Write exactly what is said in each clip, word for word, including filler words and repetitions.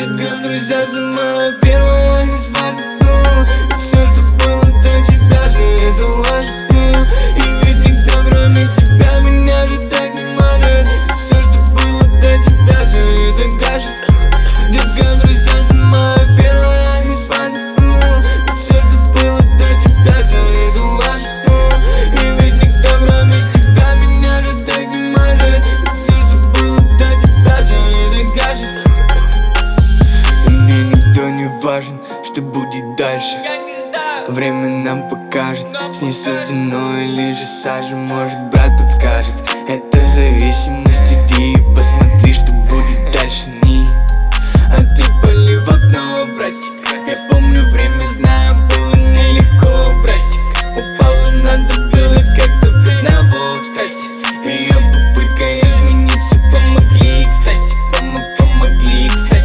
Детка, друзья, самая первая свадьба. И все, что было до тебя же, это ложь. И ведь никто, кроме тебя, меня же так не может. И все, что было до тебя же, это каша. Детка, друзья, самая первая свадьба. И все, что было до тебя же, это ложь. И ведь никто, кроме тебя, меня же так не может. И все, что было до тебя же, это каша. Мне никто не важен, что будет дальше. Время нам покажет, с ней суждено или же сажа. Может, брат подскажет, это зависимость уйди и посмотри, что будет дальше. Не, а ты пали в окно, братик. Я помню время, знаю, было нелегко, братик. Упала, надо было как-то одного встать. Ее попытка изменить все помогли, кстати, помо помогли, кстати.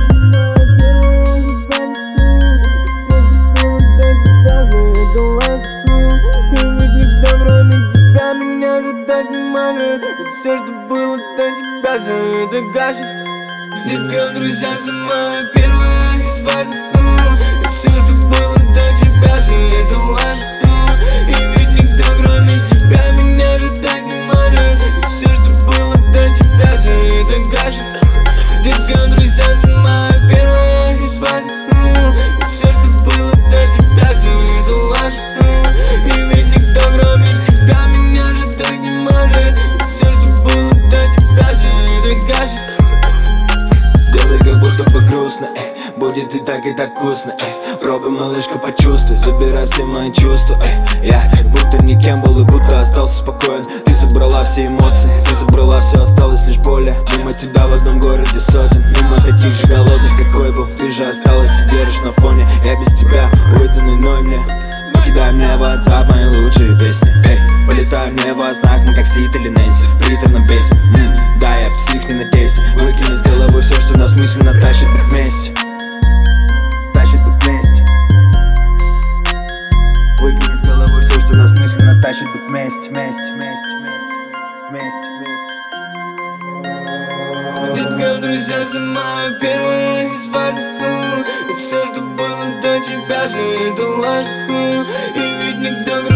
Меня же так не может. И все, что было до тебя же, это каша. Детка, друзья, самая первая свадьба. И все, что было до тебя же, это ложь. И ведь никто, кроме тебя, меня же так не может. И все, что было до тебя же, это каша. Детка, друзья, самая первая свадьба. И все, что было до тебя же, это ложь. И ведь никто, кроме тебя, меня же так не может. И все, что было до тебя же, это каша. Делай как будто бы грустно, эй. Будет и так, и так вкусно, эй. Пробуй, малышка, почувствуй, забирай все мои чувства, эй. Я как будто никем был и будто остался спокоен. Ты забрала все эмоции, ты забрала все, осталось лишь боли. Мимо тебя в одном городе сотен, мимо таких же голодных, какой был. Ты же осталась и держишь на фоне. Я без тебя уйду на иной мне. Кидай мне в WhatsApp мои лучшие песни, эй. Полетай мне во снах, мы как Сид или Нэнси в приторном бейсе. М-м, да, я псих, не надейся. Выкини с головы все, что нас мысленно тащит быть вместе. Тащит быть вместе. Выкини с головы все, что нас мысленно тащит быть вместе. Вместе, вместе, вместе, вместе, вместе. Детка, друзья, самая первая свадьба. И все, что было до тебя же, это ложь. И ведь никто,